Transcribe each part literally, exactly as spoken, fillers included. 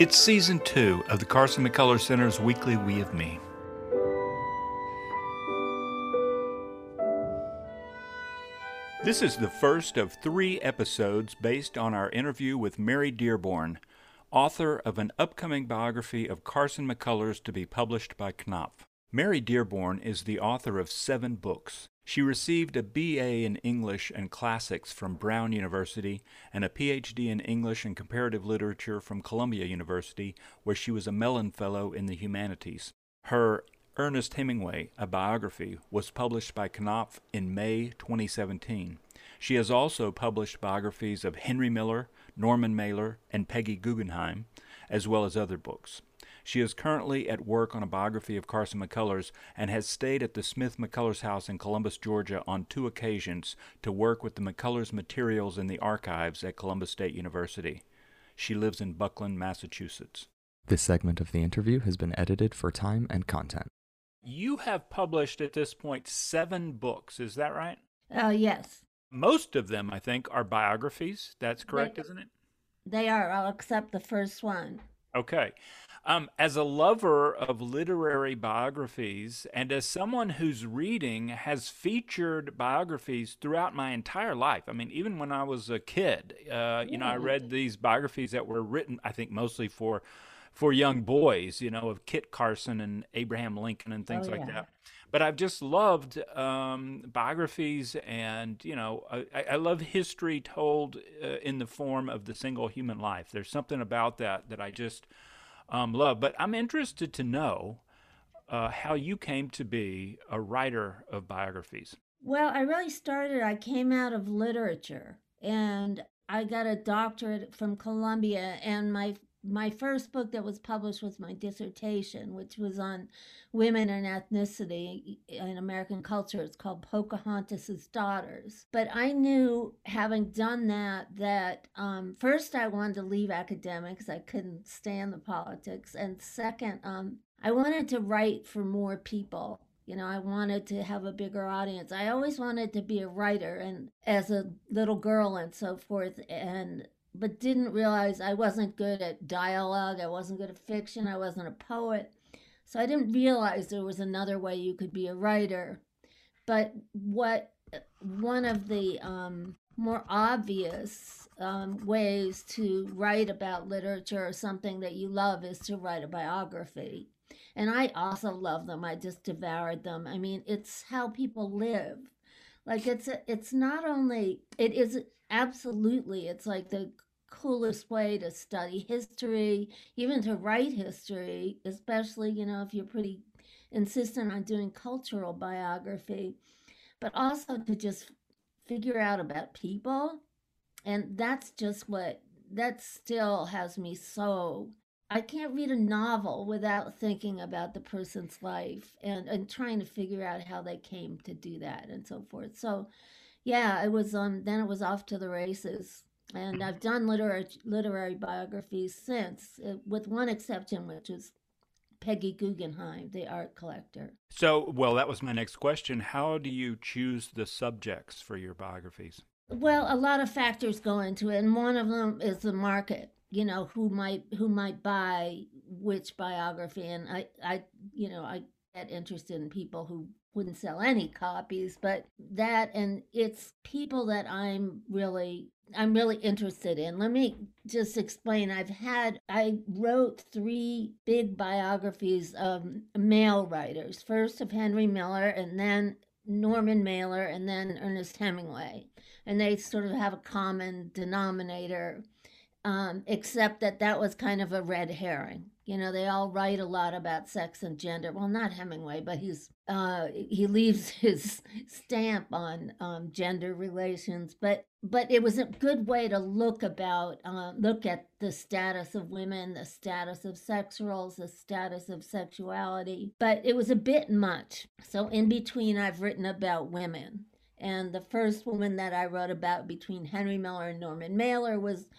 It's season two of the Carson McCullers Center's weekly We of Me. This is the first of three episodes based on our interview with Mary Dearborn, author of an upcoming biography of Carson McCullers to be published by Knopf. Mary Dearborn is the author of seven books. She received a B A in English and Classics from Brown University and a P H D in English and Comparative Literature from Columbia University, where she was a Mellon Fellow in the Humanities. Her Ernest Hemingway, a biography, was published by Knopf in May twenty seventeen. She has also published biographies of Henry Miller, Norman Mailer, and Peggy Guggenheim, as well as other books. She is currently at work on a biography of Carson McCullers and has stayed at the Smith McCullers House in Columbus, Georgia on two occasions to work with the McCullers materials in the archives at Columbus State University. She lives in Buckland, Massachusetts. This segment of the interview has been edited for time and content. You have published at this point seven books, is that right? Oh, uh, yes. Most of them, I think, are biographies. That's correct, they, isn't it? They are. I'll accept the first one. Okay. Um, as a lover of literary biographies and as someone whose reading has featured biographies throughout my entire life, I mean, even when I was a kid, uh, you know, I read these biographies that were written, I think, mostly for for young boys, you know, of Kit Carson and Abraham Lincoln and things oh, like yeah. that. But I've just loved um, biographies and, you know, I, I love history told uh, in the form of the single human life. There's something about that that I just um, love. But I'm interested to know uh, how you came to be a writer of biographies. Well, I really started, I came out of literature and I got a doctorate from Columbia, and my My first book that was published was my dissertation, which was on women and ethnicity in American culture. It's called Pocahontas's Daughters. But I knew, having done that, that um, first I wanted to leave academics. I couldn't stand the politics. And second, um, I wanted to write for more people. You know, I wanted to have a bigger audience. I always wanted to be a writer, and as a little girl and so forth. And but didn't realize I wasn't good at dialogue, I wasn't good at fiction, I wasn't a poet. So I didn't realize there was another way you could be a writer. But what one of the um, more obvious um, ways to write about literature or something that you love is to write a biography. And I also love them. I just devoured them. I mean, it's how people live. Like it's a, it's not only, it is absolutely, it's like the coolest way to study history, even to write history, especially, you know, if you're pretty insistent on doing cultural biography, but also to just figure out about people. And that's just what, that still has me so, I can't read a novel without thinking about the person's life and, and trying to figure out how they came to do that and so forth. So yeah, it was um then it was off to the races. And I've done literary literary biographies since, uh, with one exception, which is Peggy Guggenheim, the art collector. So, well, that was my next question. How do you choose the subjects for your biographies? Well, a lot of factors go into it, and one of them is the market. You know, who might who might buy which biography, and I, I, you know, I get interested in people who wouldn't sell any copies, but that, and it's people that I'm really I'm really interested in. Let me just explain. I've had I wrote three big biographies of male writers. First of Henry Miller, and then Norman Mailer, and then Ernest Hemingway, and they sort of have a common denominator. Um, except that that was kind of a red herring. You know, they all write a lot about sex and gender. Well, not Hemingway, but he's uh, he leaves his stamp on um, gender relations. But but it was a good way to look about uh, look at the status of women, the status of sex roles, the status of sexuality. But it was a bit much. So in between, I've written about women. And the first woman that I wrote about between Henry Miller and Norman Mailer was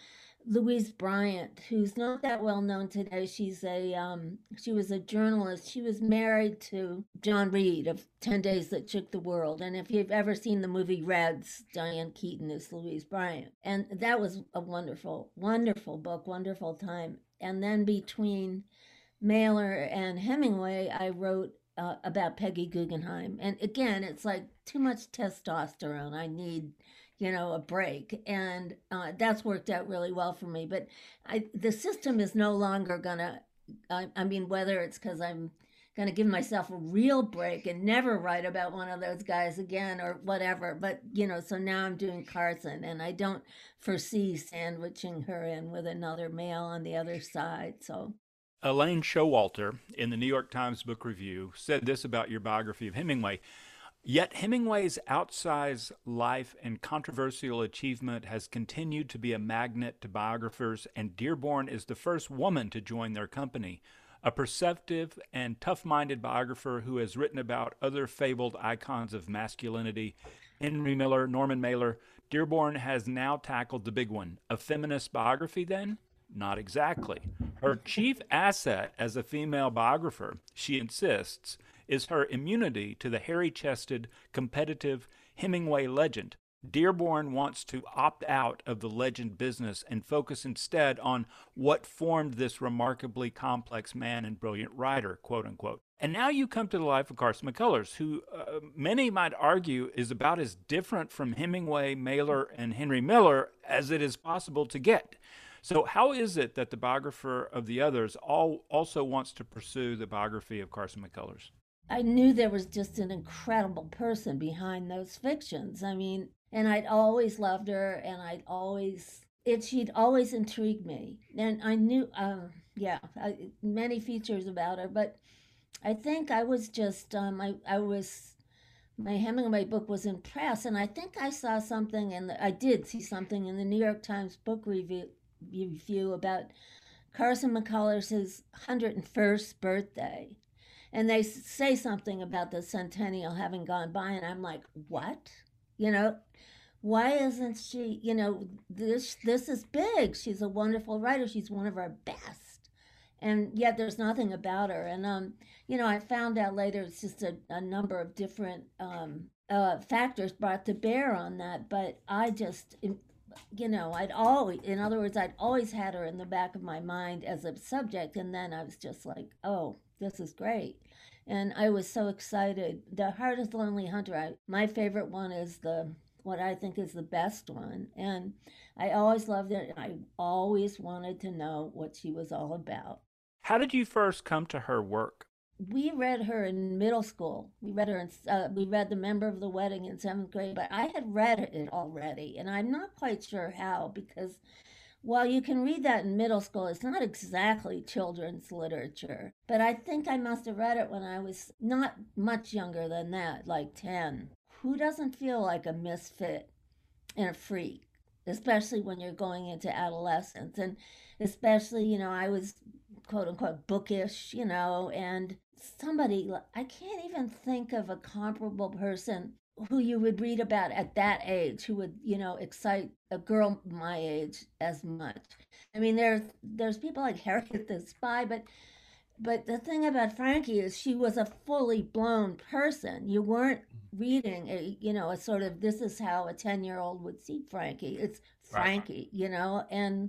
Louise Bryant, who's not that well known today. She's a um, she was a journalist. She was married to John Reed of Ten Days That Shook the World. And if you've ever seen the movie Reds, Diane Keaton is Louise Bryant. And that was a wonderful, wonderful book, wonderful time. And then between Mailer and Hemingway, I wrote uh, about Peggy Guggenheim. And again, it's like too much testosterone. I need, you know, a break. And uh, that's worked out really well for me. But I, the system is no longer going to, I, I mean, whether it's because I'm going to give myself a real break and never write about one of those guys again or whatever. But, you know, so now I'm doing Carson, and I don't foresee sandwiching her in with another male on the other side. So Elaine Showalter, in the New York Times Book Review, said this about your biography of Hemingway. Yet Hemingway's outsized life and controversial achievement has continued to be a magnet to biographers, and Dearborn is the first woman to join their company. A perceptive and tough-minded biographer who has written about other fabled icons of masculinity, Henry Miller, Norman Mailer, Dearborn has now tackled the big one. A feminist biography, then? Not exactly. Her chief asset as a female biographer, she insists, is her immunity to the hairy-chested, competitive Hemingway legend. Dearborn wants to opt out of the legend business and focus instead on what formed this remarkably complex man and brilliant writer, quote unquote. And now you come to the life of Carson McCullers, who uh, many might argue is about as different from Hemingway, Mailer, and Henry Miller as it is possible to get. So how is it that the biographer of the others all also wants to pursue the biography of Carson McCullers? I knew there was just an incredible person behind those fictions. I mean, and I'd always loved her, and I'd always, it, she'd always intrigued me. And I knew, um, yeah, I, many features about her, but I think I was just, um, I, I was, my Hemingway book was in press, and I think I saw something, and I did see something in the New York Times Book Review, review about Carson McCullers' one hundred first birthday. And they say something about the centennial having gone by, and I'm like, what? You know, why isn't she, you know, this this is big. She's a wonderful writer. She's one of our best. And yet there's nothing about her. And, um, you know, I found out later it's just a, a number of different um, uh, factors brought to bear on that. But I just, you know, I'd always, in other words, I'd always had her in the back of my mind as a subject. And then I was just like, oh, this is great. And I was so excited. The Heart is Lonely Hunter, I, my favorite one is the, what I think is the best one. And I always loved it. I always wanted to know what she was all about. How did you first come to her work? We read her in middle school. We read her in, uh, we read The Member of the Wedding in seventh grade, but I had read it already. And I'm not quite sure how, because while you can read that in middle school, it's not exactly children's literature. But I think I must have read it when I was not much younger than that, like ten. Who doesn't feel like a misfit and a freak, especially when you're going into adolescence? And especially, you know, I was quote unquote bookish, you know, and somebody, I can't even think of a comparable person who you would read about at that age who would, you know, excite a girl my age as much. I mean, there's there's people like Harriet the Spy, but but the thing about Frankie is she was a fully blown person. You weren't reading a, you know, a sort of, this is how a ten year old would see Frankie. It's Frankie, right. You know, and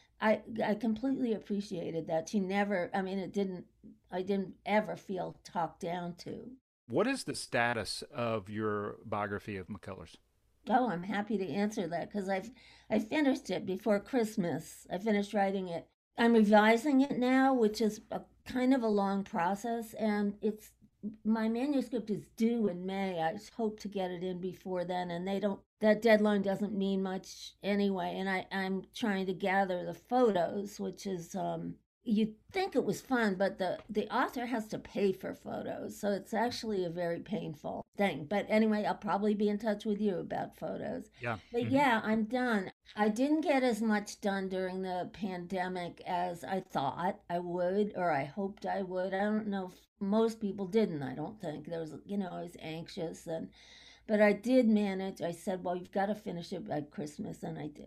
I I completely appreciated that. She never, I mean, it didn't, I didn't ever feel talked down to. What is the status of your biography of McCullers? Oh, I'm happy to answer that because I've I finished it before Christmas. I finished writing it. I'm revising it now, which is a kind of a long process, and it's my manuscript is due in May. I hope to get it in before then, and they don't. That deadline doesn't mean much anyway. And I I'm trying to gather the photos, which is um, you'd think it was fun, but the, the author has to pay for photos. So it's actually a very painful thing. But anyway, I'll probably be in touch with you about photos. Yeah. But mm-hmm. yeah, I'm done. I didn't get as much done during the pandemic as I thought I would, or I hoped I would. I don't know if most people didn't, I don't think. There was, you know, I was anxious. and But I did manage. I said, well, you've got to finish it by Christmas, and I did.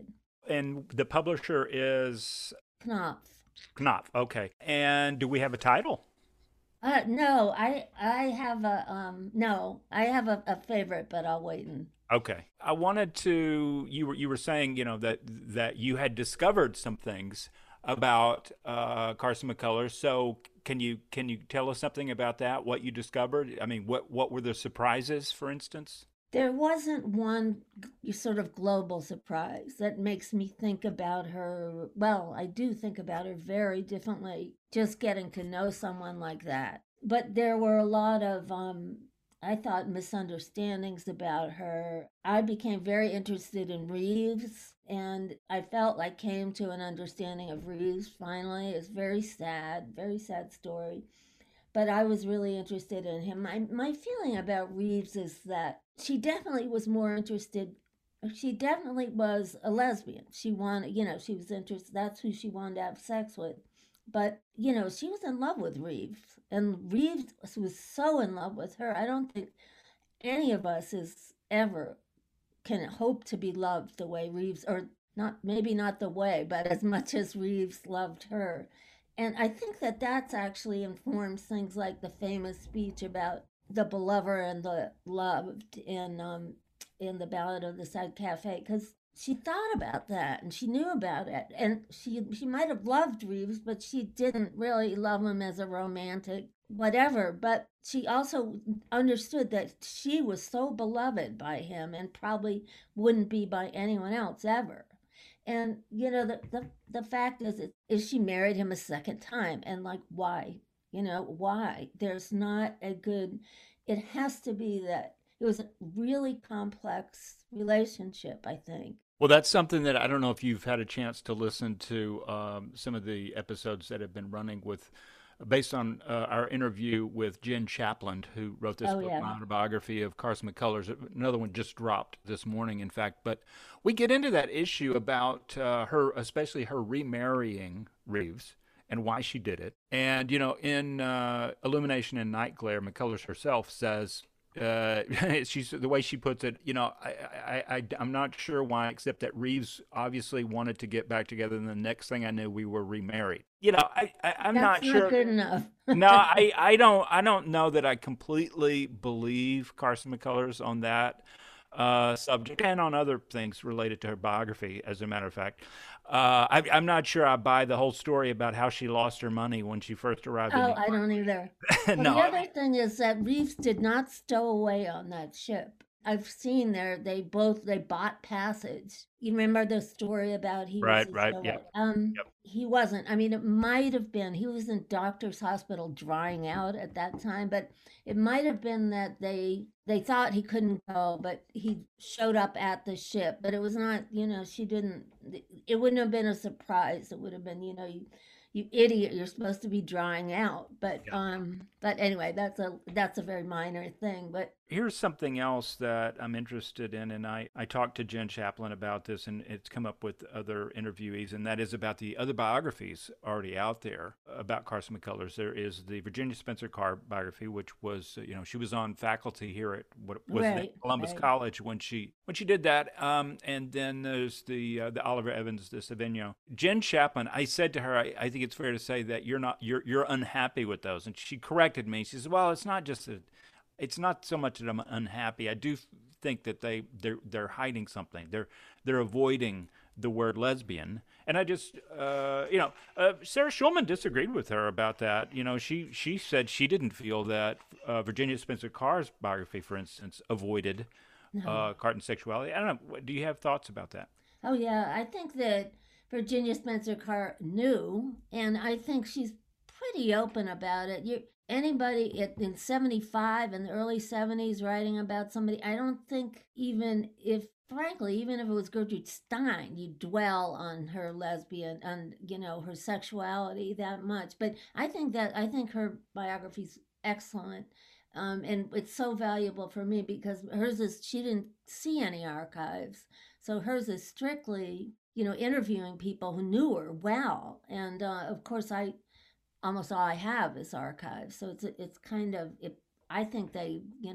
And the publisher is Knopf. Knopf. Okay. And do we have a title? Uh, no, I I have a um no, I have a, a favorite, but I'll wait and Okay. I wanted to you were you were saying, you know, that that you had discovered some things about uh, Carson McCullers. So can you can you tell us something about that? What you discovered? I mean, what what were the surprises, for instance? there wasn't one g- sort of global surprise that makes me think about her. Well, I do think about her very differently just getting to know someone like that. But there were a lot of, um, I thought, misunderstandings about her. I became very interested in Reeves, and I felt like came to an understanding of Reeves finally. It's very sad, very sad story, but I was really interested in him. My my feeling about Reeves is that she definitely was more interested. She definitely was a lesbian. She wanted, you know, she was interested. That's who she wanted to have sex with. But you know, she was in love with Reeves, and Reeves was so in love with her. I don't think any of us is ever can hope to be loved the way Reeves, or not, maybe not the way, but as much as Reeves loved her. And I think that that's actually informs things like the famous speech about the beloved and the loved in um, in the Ballad of the Sad Cafe, because she thought about that and she knew about it, and she she might have loved Reeves, but she didn't really love him as a romantic whatever. But she also understood that she was so beloved by him and probably wouldn't be by anyone else ever. And you know, the the, the fact is, is she married him a second time, and like why? You know, why? There's not a good. It has to be that it was a really complex relationship, I think. Well, that's something that I don't know if you've had a chance to listen to um, some of the episodes that have been running with, based on uh, our interview with Jen Chaplin, who wrote this Oh book, yeah. my autobiography of Carson McCullers. Another one just dropped this morning, in fact. But we get into that issue about uh, her, especially her remarrying Reeves and why she did it. And, you know, in uh, Illumination and Night Glare, McCullers herself says, uh, she's the way she puts it. You know, I, I, I, I'm not sure why, except that Reeves obviously wanted to get back together, and the next thing I knew, we were remarried. You know, I, I I'm That's not not sure. good enough. No, I, I don't I don't know that I completely believe Carson McCullers on that uh, subject and on other things related to her biography. As a matter of fact, uh, I, I'm not sure I buy the whole story about how she lost her money when she first arrived in Oh, New I don't either. York. Well, No, the I other mean, thing is that Reeves did not stow away on that ship. I've seen there they both they bought passage. You remember the story about he was right, a right, stowaway? yep, Um, yep. he wasn't. I mean, it might have been he was in doctor's hospital drying out at that time, but it might have been that they they thought he couldn't go, but he showed up at the ship. But it was not, you know, she didn't. It wouldn't have been a surprise. It would have been, you know, you you idiot, you're supposed to be drying out. But um but anyway, that's a that's a very minor thing. But Here's something else that I'm interested in, and I, I talked to Jen Chaplin about this, and it's come up with other interviewees, and that is about the other biographies already out there about Carson McCullers. There is the Virginia Spencer Carr biography, which was, uh, you know, she was on faculty here at what was then right, Columbus right. College when she when she did that. Um, and then there's the uh, the Oliver Evans de Savigno. Jen Chaplin, I said to her, I, I think it's fair to say that you're not you're you're unhappy with those, and she corrected me. She says, well, it's not just a it's not so much that I'm unhappy. I do think that they they're they're hiding something. They're they're avoiding the word lesbian. And I just uh, you know uh, Sarah Schulman disagreed with her about that. You know, she she said she didn't feel that uh, Virginia Spencer Carr's biography, for instance, avoided No. uh, Carton sexuality. I don't know. Do you have thoughts about that? Oh yeah, I think that Virginia Spencer Carr knew, and I think she's pretty open about it. You anybody at, in seventy-five in the early seventies writing about somebody, I don't think even if frankly, even if it was Gertrude Stein, you dwell on her lesbian and you know her sexuality that much. But I think that I think her biography's excellent. Um, and it's so valuable for me because hers is she didn't see any archives, so hers is strictly, you know, interviewing people who knew her well. And uh, of course, I almost all I have is archives. So it's it's kind of it. I think they, you know,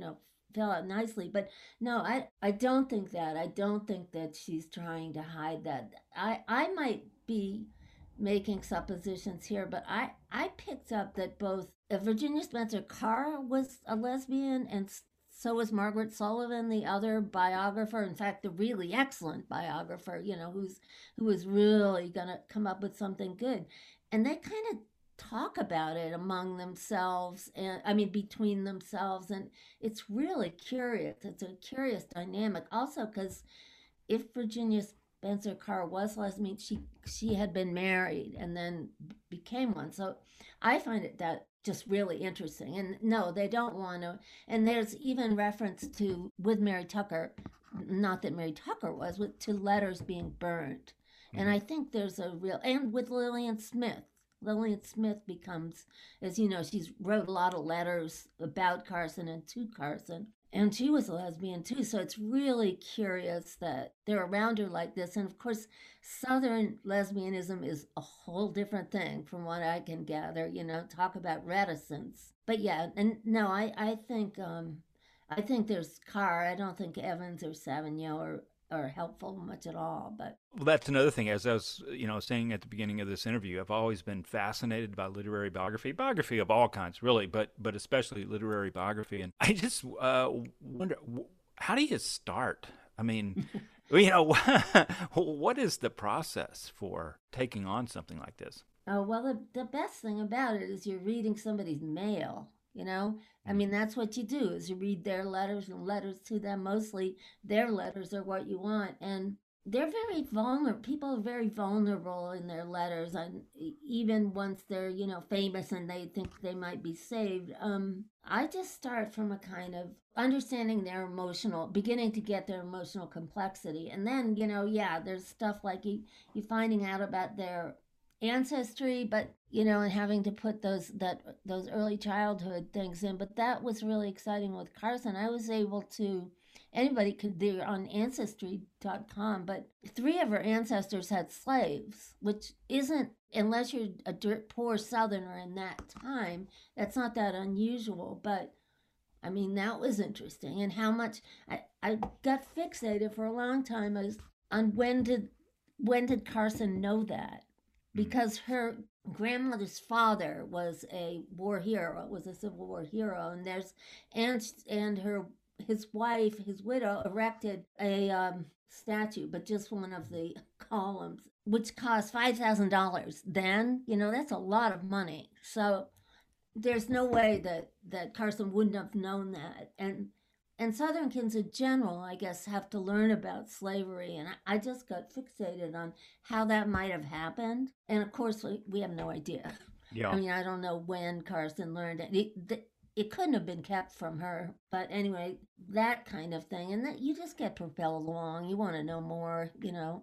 fell out nicely. But no, I, I don't think that. I don't think that she's trying to hide that. I, I might be making suppositions here, but I, I picked up that both uh, Virginia Spencer Carr was a lesbian, and so was Margaret Sullivan, the other biographer. In fact, the really excellent biographer, you know, who's who was really gonna come up with something good. And they kind of talk about it among themselves, and I mean between themselves, and it's really curious. It's a curious dynamic also, because if Virginia Spencer Carr was lesbian, she she had been married and then became one. So I find it that just really interesting. And no, they don't want to. And there's even reference to, with Mary Tucker, not that Mary Tucker was, with, to letters being burned. Mm-hmm. And I think there's a real, and with Lillian Smith. Lillian Smith becomes, as you know, she's wrote a lot of letters about Carson and to Carson. And she was a lesbian too. So it's really curious that they're around her like this. And of course, Southern lesbianism is a whole different thing from what I can gather, you know, talk about reticence. But yeah, and no, I, I think um, I think there's Carr. I don't think Evans or Savigno are, are helpful much at all. But well, that's another thing. As I was, you know, saying at the beginning of this interview, I've always been fascinated by literary biography, biography of all kinds, really, but but especially literary biography. And I just uh, wonder, how do you start? I mean, you know, what is the process for taking on something like this? Oh, well, the, the best thing about it is you're reading somebody's mail. You know, I mean, that's what you do, is you read their letters and letters to them. Mostly their letters are what you want. And they're very vulnerable. People are very vulnerable in their letters. And even once they're, you know, famous and they think they might be saved. Um, I just start from a kind of understanding their emotional, beginning to get their emotional complexity. And then, you know, yeah, there's stuff like you, you finding out about their ancestry, but you know, and having to put those that those early childhood things in. But that was really exciting with Carson. I was able to, anybody could, they're on ancestry dot com, but three of her ancestors had slaves, which isn't, unless you're a dirt poor Southerner in that time, that's not that unusual. But I mean, that was interesting. And how much I, I got fixated for a long time as on when did when did Carson know that? Because her grandmother's father was a war hero, was a Civil War hero, and there's and and her his wife, his widow, erected a um, statue, but just one of the columns, which cost five thousand dollars. Then, you know, that's a lot of money. So there's no way that that Carson wouldn't have known that. And And Southern kids in general, I guess, have to learn about slavery. And I just got fixated on how that might have happened. And of course, we, we have no idea. Yeah. I mean, I don't know when Carson learned it. It, it couldn't have been kept from her. But anyway, that kind of thing. And that you just get propelled along. You want to know more, you know.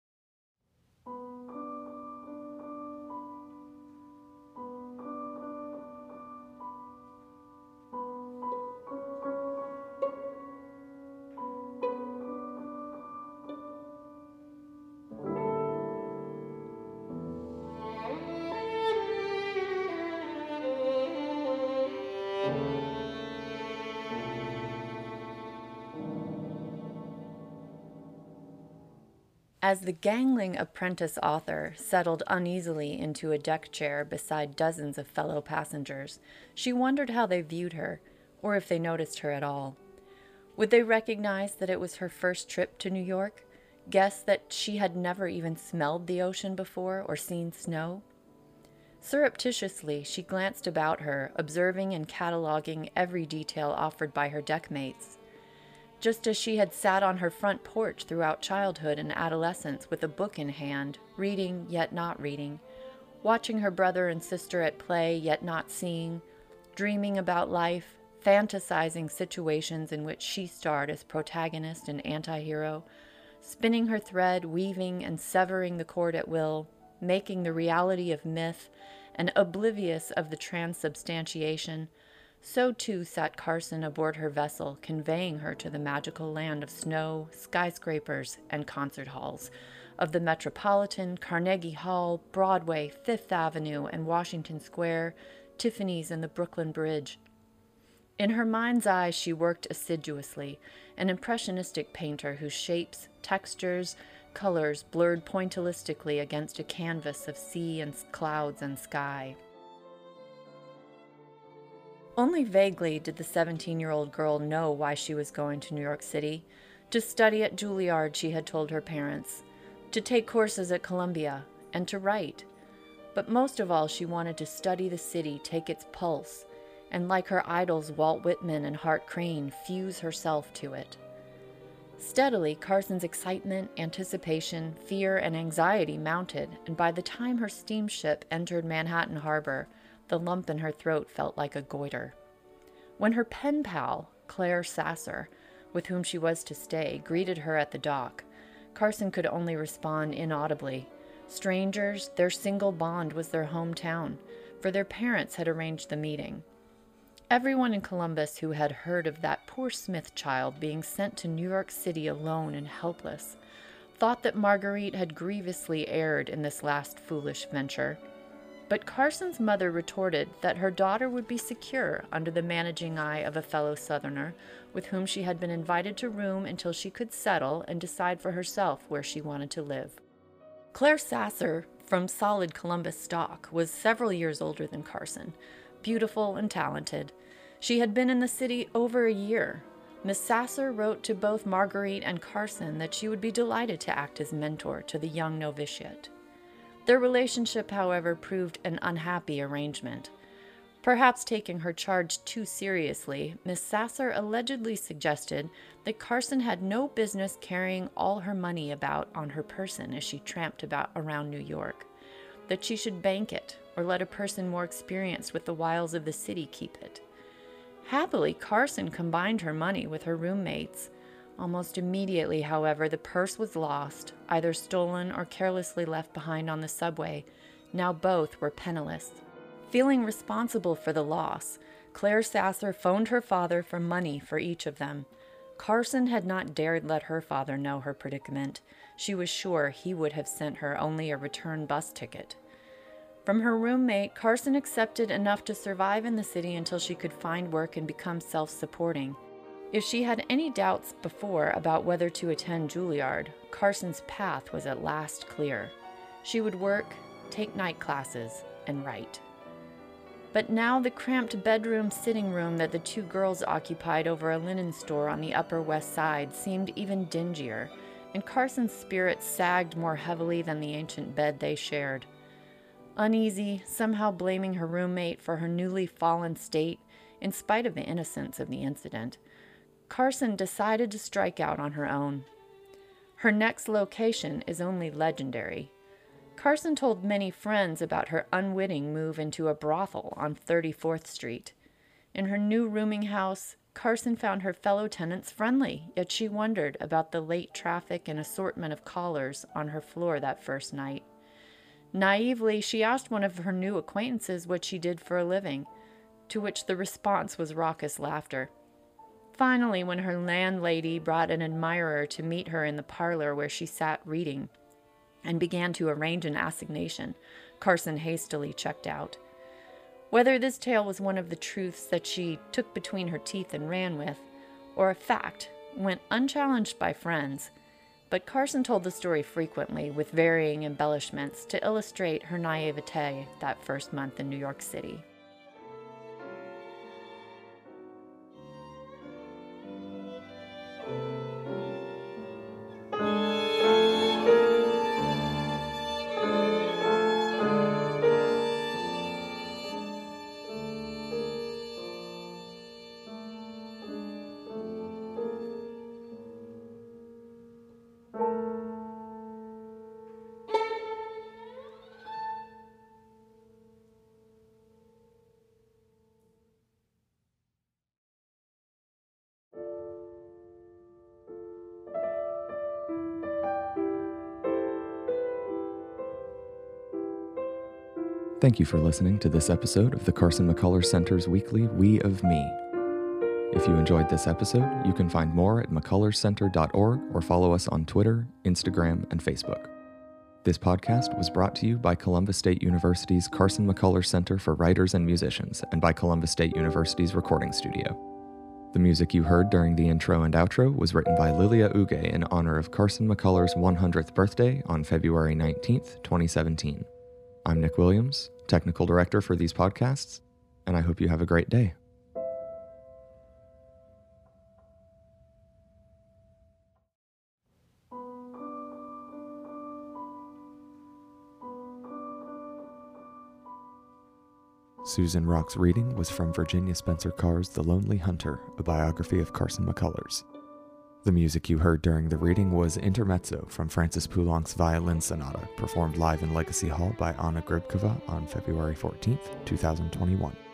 As the gangling apprentice author settled uneasily into a deck chair beside dozens of fellow passengers, she wondered how they viewed her, or if they noticed her at all. Would they recognize that it was her first trip to New York? Guess that she had never even smelled the ocean before or seen snow? Surreptitiously, she glanced about her, observing and cataloging every detail offered by her deckmates. Just as she had sat on her front porch throughout childhood and adolescence with a book in hand, reading yet not reading, watching her brother and sister at play yet not seeing, dreaming about life, fantasizing situations in which she starred as protagonist and anti-hero, spinning her thread, weaving and severing the cord at will, making the reality of myth, and oblivious of the transubstantiation, so too sat Carson aboard her vessel, conveying her to the magical land of snow, skyscrapers, and concert halls, of the Metropolitan, Carnegie Hall, Broadway, Fifth Avenue, and Washington Square, Tiffany's and the Brooklyn Bridge. In her mind's eye, she worked assiduously, an impressionistic painter whose shapes, textures, colors blurred pointillistically against a canvas of sea and clouds and sky. Only vaguely did the seventeen-year-old girl know why she was going to New York City. To study at Juilliard, she had told her parents, to take courses at Columbia, and to write. But most of all, she wanted to study the city, take its pulse, and like her idols Walt Whitman and Hart Crane, fuse herself to it. Steadily, Carson's excitement, anticipation, fear, and anxiety mounted, and by the time her steamship entered Manhattan Harbor, the lump in her throat felt like a goiter. When her pen pal, Claire Sasser, with whom she was to stay, greeted her at the dock, Carson could only respond inaudibly. Strangers, their single bond was their hometown, for their parents had arranged the meeting. Everyone in Columbus who had heard of that poor Smith child being sent to New York City alone and helpless thought that Marguerite had grievously erred in this last foolish venture. But Carson's mother retorted that her daughter would be secure under the managing eye of a fellow Southerner with whom she had been invited to room until she could settle and decide for herself where she wanted to live. Claire Sasser, from solid Columbus stock, was several years older than Carson, beautiful and talented. She had been in the city over a year. Miss Sasser wrote to both Marguerite and Carson that she would be delighted to act as mentor to the young novitiate. Their relationship, however, proved an unhappy arrangement. Perhaps taking her charge too seriously, Miss Sasser allegedly suggested that Carson had no business carrying all her money about on her person as she tramped about around New York, that she should bank it or let a person more experienced with the wiles of the city keep it. Happily, Carson combined her money with her roommate's. Almost immediately, however, the purse was lost, either stolen or carelessly left behind on the subway. Now both were penniless. Feeling responsible for the loss, Claire Sasser phoned her father for money for each of them. Carson had not dared let her father know her predicament. She was sure he would have sent her only a return bus ticket. From her roommate, Carson accepted enough to survive in the city until she could find work and become self-supporting. If she had any doubts before about whether to attend Juilliard, Carson's path was at last clear. She would work, take night classes, and write. But now the cramped bedroom sitting room that the two girls occupied over a linen store on the Upper West Side seemed even dingier, and Carson's spirits sagged more heavily than the ancient bed they shared. Uneasy, somehow blaming her roommate for her newly fallen state, in spite of the innocence of the incident, Carson decided to strike out on her own. Her next location is only legendary. Carson told many friends about her unwitting move into a brothel on thirty-fourth Street. In her new rooming house, Carson found her fellow tenants friendly, yet she wondered about the late traffic and assortment of callers on her floor that first night. Naively, she asked one of her new acquaintances what she did for a living, to which the response was raucous laughter. Finally, when her landlady brought an admirer to meet her in the parlor where she sat reading and began to arrange an assignation, Carson hastily checked out. Whether this tale was one of the truths that she took between her teeth and ran with, or a fact, went unchallenged by friends, but Carson told the story frequently with varying embellishments to illustrate her naivete that first month in New York City. Thank you for listening to this episode of the Carson McCullers Center's weekly We of Me. If you enjoyed this episode, you can find more at mccullers center dot org or follow us on Twitter, Instagram, and Facebook. This podcast was brought to you by Columbus State University's Carson McCullers Center for Writers and Musicians and by Columbus State University's recording studio. The music you heard during the intro and outro was written by Lilia Uge in honor of Carson McCullers' one hundredth birthday on February nineteenth, twenty seventeen. I'm Nick Williams, technical director for these podcasts, and I hope you have a great day. Susan Rock's reading was from Virginia Spencer Carr's The Lonely Hunter, a biography of Carson McCullers. The music you heard during the reading was Intermezzo from Francis Poulenc's Violin Sonata, performed live in Legacy Hall by Anna Gribkova on February fourteenth, two thousand twenty-one.